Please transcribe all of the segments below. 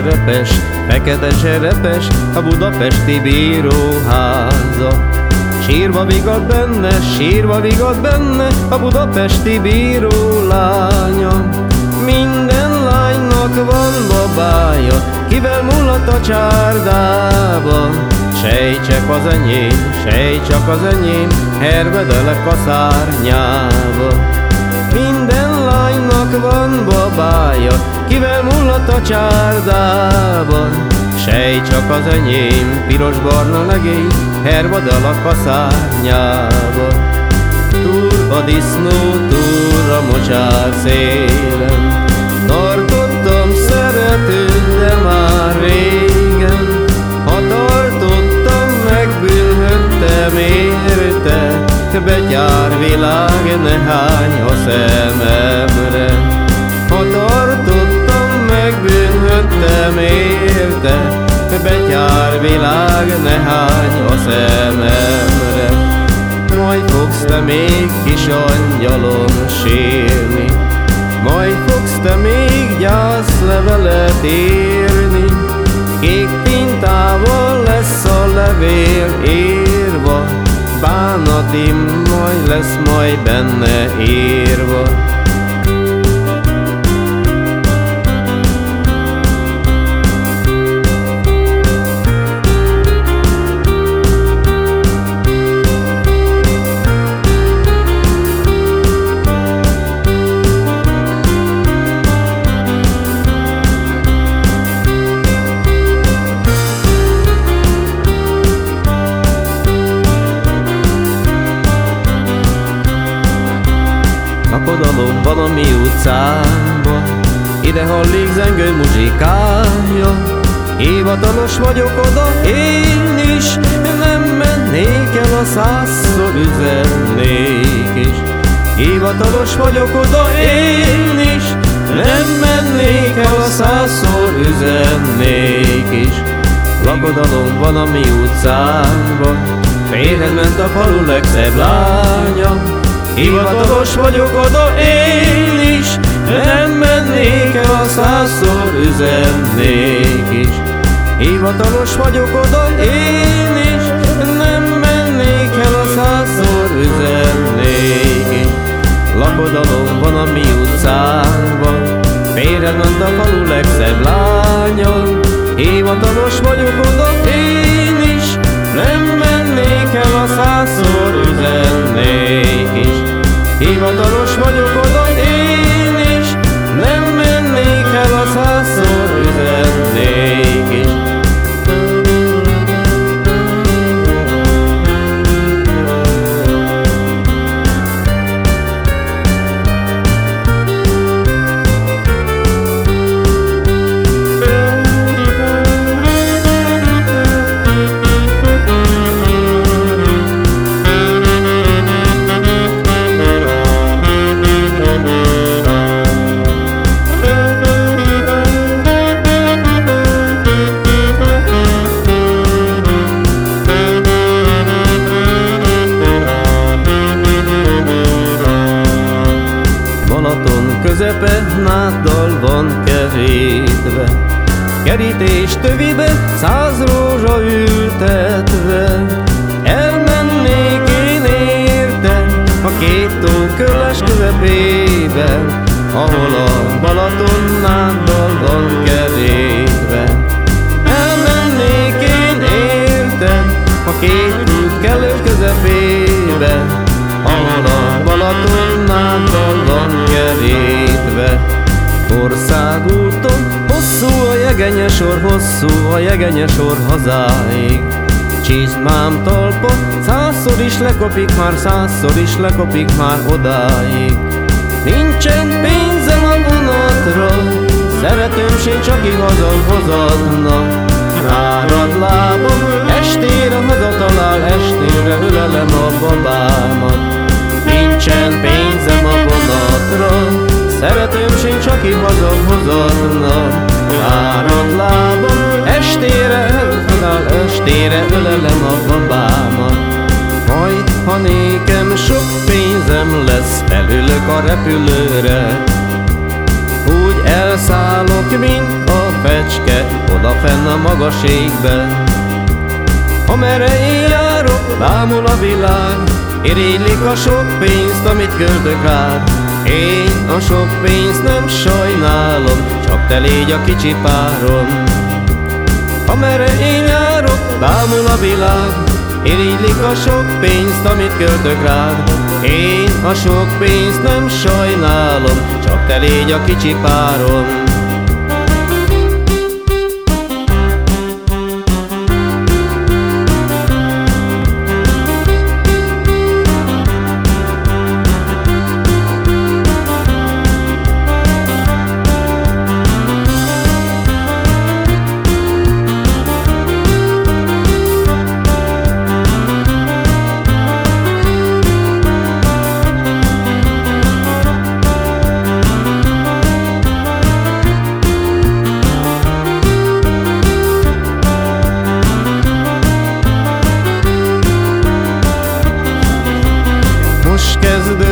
cserepes, fekete cserepes a budapesti bíróháza. Sírva vigad benne a budapesti bíró lánya. Minden lánynak van babája, kivel mulat a csárdába. Sejtsek az enyém, sejtsak az enyém, hervedelek a szárnyába. Minden lánynak van babája, kivel mulat a csárdába. Sejtsak az enyém, piros-barna legény, hervadalak a szárnyába. Túl a disznó, túl a mocsár szélen, tartottam szeretőt, de már régen. Ha tartottam, megbűnhöttem érte, betyár világ, ne hányj a szememre. Ha tartottam, megbűnhöttem érte, betyár világ, ne hányj a szememre. Majd fogsz te még, kis angyalom, sírni, majd fogsz te még gyászlevelet írni. Kék tintával lesz a levél írva, bánatim majd lesz majd benne írva. Lakodalom van a mi utcánkba, ide hallik zengő muzsikája. Hivatalos vagyok oda én is, nem mennék el, a 100-szor üzennék is. Hivatalos vagyok oda én is, nem mennék el, a 100-szor üzennék is. Lakodalom van a mi utcánkba, félrement a falu legszebb lánya. Hivatalos vagyok oda én is, nem mennék el, a 100-szor üzennék is. Hivatalos vagyok oda én is, nem mennék el, a 100-szor üzennék is. Lakodalom van a mi utcánkban, félrement a falu legszebb lánya. Hivatalos vagyok oda én is, nem mennék el, a 100-szor üzennék is. Hivatalos vagyok oda én is, nem mennék el, a 100-szor üzennék is. Közepe náddal van kerítve, kerítés tövibe 100 rózsa ültetve. Elmennék én érte a 2 tó köles közepébe, ahol a Balaton náddal van kerítve. Elmennék én érte a 2 tó kellős közepébe, ahol a Balaton náddal van kerítve. Országúton hosszú a jegenyesor, hosszú a jegenyesor hazáig. Csizmám talpa 100-szor is lekopik már, 100-szor is lekopik már odáig. Nincsen pénzem a vonatra, szeretőm sincs, aki hazahozatna. Árad lábam, estére hazatalál, estére ölelem a babámat. Nincsen pénzem a vonatra, szeretőm sincs, aki hazahozatna. Árad lábam, estére eltalál, estére ölelem a babámat. Majd, ha nékem sok pénzem lesz, felülök a repülőre, úgy elszállok, mint a színecske, odafenn a magas égben. Amerre én járok, bámul a világ, irigylik a sok pénzt, amit költök rád. Én a sok pénzt nem sajnálom, csak te légy a kicsi párom. Amerre én járok, bámul a világ, irigylik a sok pénzt, amit költök rád. Én a sok pénzt nem sajnálom, csak te légy a kicsi párom. Most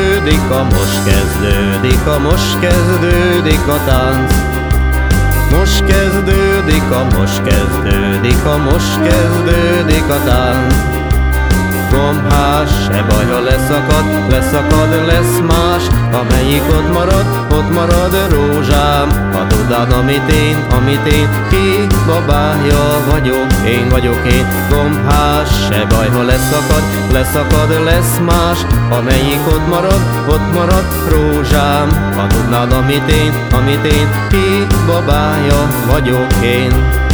kezdődik a tánc. Most kezdődik a tánc. Gombhás, se baj, ha leszakad, lesz más. Amelyik ott marad rózsám. Ha tudnád, amit én, ki babája vagyok, én vagyok én. Gombhás, se baj, ha leszakad, lesz más. Amelyik ott marad rózsám. Ha tudnád, amit én, ki babája vagyok én.